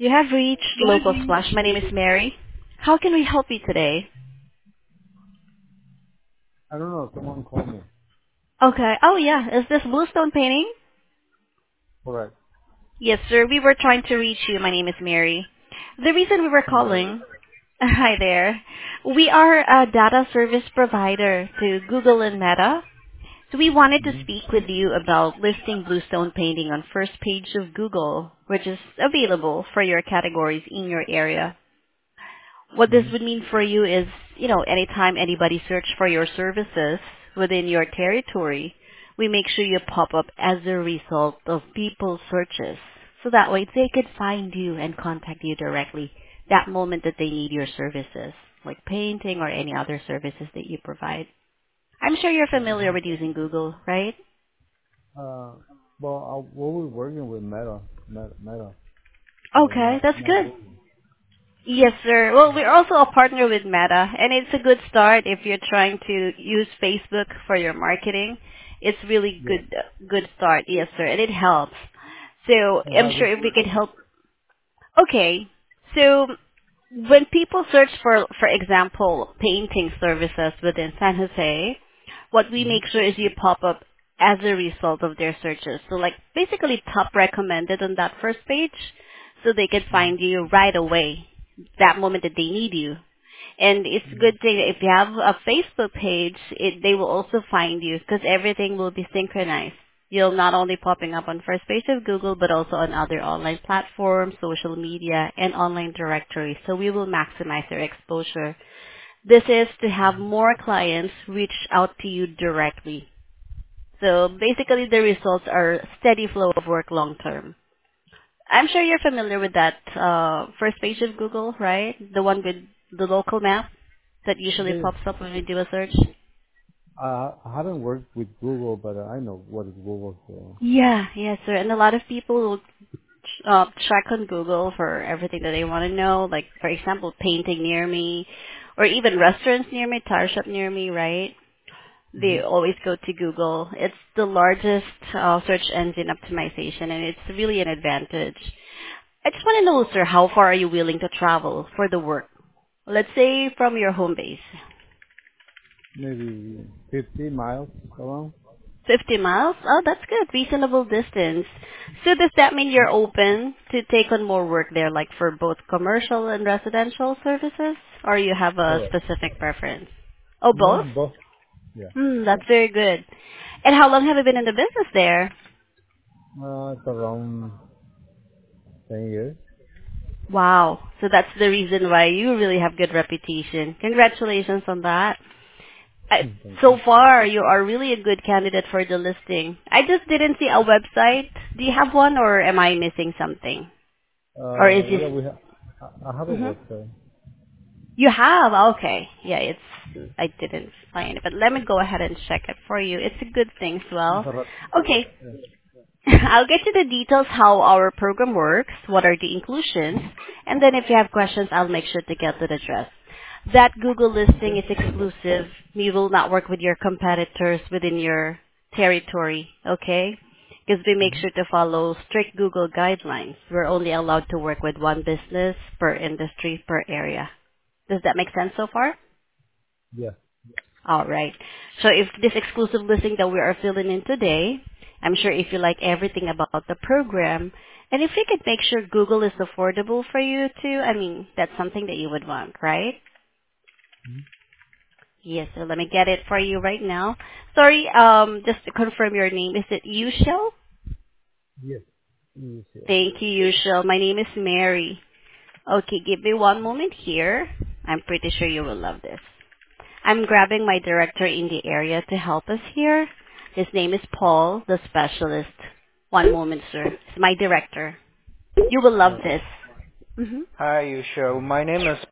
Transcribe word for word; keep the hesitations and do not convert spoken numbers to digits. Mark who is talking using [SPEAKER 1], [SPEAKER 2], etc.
[SPEAKER 1] You have reached Local Splash. My name is Mary. How can we help you today?
[SPEAKER 2] I don't know. Someone called me.
[SPEAKER 1] Okay. Oh, yeah. Is this Bluestone Painting?
[SPEAKER 2] Correct.
[SPEAKER 1] Yes, sir. We were trying to reach you. My name is Mary. The reason we were
[SPEAKER 2] Hello.
[SPEAKER 1] calling, hi there. We are a data service provider to Google and Meta. So we wanted to
[SPEAKER 2] Mm-hmm.
[SPEAKER 1] speak with you about listing Bluestone Painting on first page of Google, which is available for your categories in your area. What this
[SPEAKER 2] Mm-hmm.
[SPEAKER 1] would mean for you is, you know, anytime anybody search for your services within your territory, we make sure you pop up as a result of people's searches. So that way they could find you and contact you directly that moment that they need your services, like painting or any other services that you provide. I'm sure you're
[SPEAKER 2] Yeah.
[SPEAKER 1] familiar with using Google, right?
[SPEAKER 2] Uh, well, I, we were working with Meta, Meta, Meta, but
[SPEAKER 1] Okay,
[SPEAKER 2] not
[SPEAKER 1] that's
[SPEAKER 2] not
[SPEAKER 1] good.
[SPEAKER 2] Google.
[SPEAKER 1] Yes, sir. Well, we're also a partner with Meta, and it's a good start if you're trying to use Facebook for your marketing. It's really
[SPEAKER 2] Yeah.
[SPEAKER 1] good, good start. Yes, sir, and it helps. So
[SPEAKER 2] And
[SPEAKER 1] I'm
[SPEAKER 2] how does
[SPEAKER 1] sure if
[SPEAKER 2] it
[SPEAKER 1] we could
[SPEAKER 2] work?
[SPEAKER 1] help. Okay, so when people search for, for example, painting services within San Jose, what we
[SPEAKER 2] Mm-hmm.
[SPEAKER 1] make sure is you pop up as a result of their searches. So like basically top recommended on that first page so they could find
[SPEAKER 2] Mm-hmm.
[SPEAKER 1] you right away that moment that they need you. And it's a good
[SPEAKER 2] Mm-hmm.
[SPEAKER 1] thing that if you have a Facebook page, it, they will also find you because everything will be synchronized. You'll not only popping up on first page of Google, but also on other online platforms, social media, and online directories. So we will maximize your exposure. This is to have more clients reach out to you directly. So basically the results are steady flow of work long term. I'm sure you're familiar with that uh, first page of Google, right? The one with the local map that usually
[SPEAKER 2] Yeah, yeah.
[SPEAKER 1] pops up when we do a search.
[SPEAKER 2] I, I haven't worked with Google, but I know what is Google. So.
[SPEAKER 1] Yeah, yes, sir. And a lot of people will uh, check on Google for everything that they want to know, like, for example, painting near me, or even restaurants near me, tire shop near me, right?
[SPEAKER 2] Mm-hmm.
[SPEAKER 1] They always go to Google. It's the largest uh, search engine optimization, and it's really an advantage. I just want to know, sir, how far are you willing to travel for the work? Let's say from your home base.
[SPEAKER 2] Maybe fifty miles around.
[SPEAKER 1] fifty miles? Oh, that's good. Reasonable distance. So does that mean you're open to take on more work there, like for both commercial and residential services? Or you have a
[SPEAKER 2] Correct.
[SPEAKER 1] specific preference? Oh,
[SPEAKER 2] No,
[SPEAKER 1] both?
[SPEAKER 2] both. Yeah.
[SPEAKER 1] Hmm, that's very good. And how long have you been in the business there?
[SPEAKER 2] Uh, it's around ten years.
[SPEAKER 1] Wow. So that's the reason why you really have good reputation. Congratulations on that. I,
[SPEAKER 2] Thank
[SPEAKER 1] so
[SPEAKER 2] you.
[SPEAKER 1] far, you are really a good candidate for the listing. I just didn't see a website. Do you have one, or am I missing something? Or is
[SPEAKER 2] Uh,
[SPEAKER 1] this?
[SPEAKER 2] yeah, we have. I I have a
[SPEAKER 1] hmm
[SPEAKER 2] website.
[SPEAKER 1] You have? Okay. Yeah, it's. I didn't find it, but let me go ahead and check it for you. It's a good thing as well.
[SPEAKER 2] Correct.
[SPEAKER 1] Okay.
[SPEAKER 2] Yeah.
[SPEAKER 1] I'll get you the details how our program works, what are the inclusions, and then if you have questions, I'll make sure to get to the address. That Google listing
[SPEAKER 2] Okay.
[SPEAKER 1] is exclusive. We will not work with your competitors within your territory, okay? Because we make
[SPEAKER 2] Mm-hmm.
[SPEAKER 1] sure to follow strict Google guidelines. We're only allowed to work with one business per industry per area. Does that make sense so far?
[SPEAKER 2] Yeah.
[SPEAKER 1] All right. So if this exclusive listing that we are filling in today, I'm sure if you like everything about the program, and if we could make sure Google is affordable for you too, I mean, that's something that you would want, right?
[SPEAKER 2] Mm-hmm.
[SPEAKER 1] Yes, so let me get it for you right now. Sorry, um, just to confirm your name, is it Yushel?
[SPEAKER 2] Yes. Yes. Yeah.
[SPEAKER 1] Thank you, Yushel. My name is Mary. Okay, give me one moment here. I'm pretty sure you will love this. I'm grabbing my director in the area to help us here. His name is Paul, the specialist. One moment, sir. It's my director. You will love
[SPEAKER 2] Okay.
[SPEAKER 1] this. hmm
[SPEAKER 3] Hi, Yusho. My name is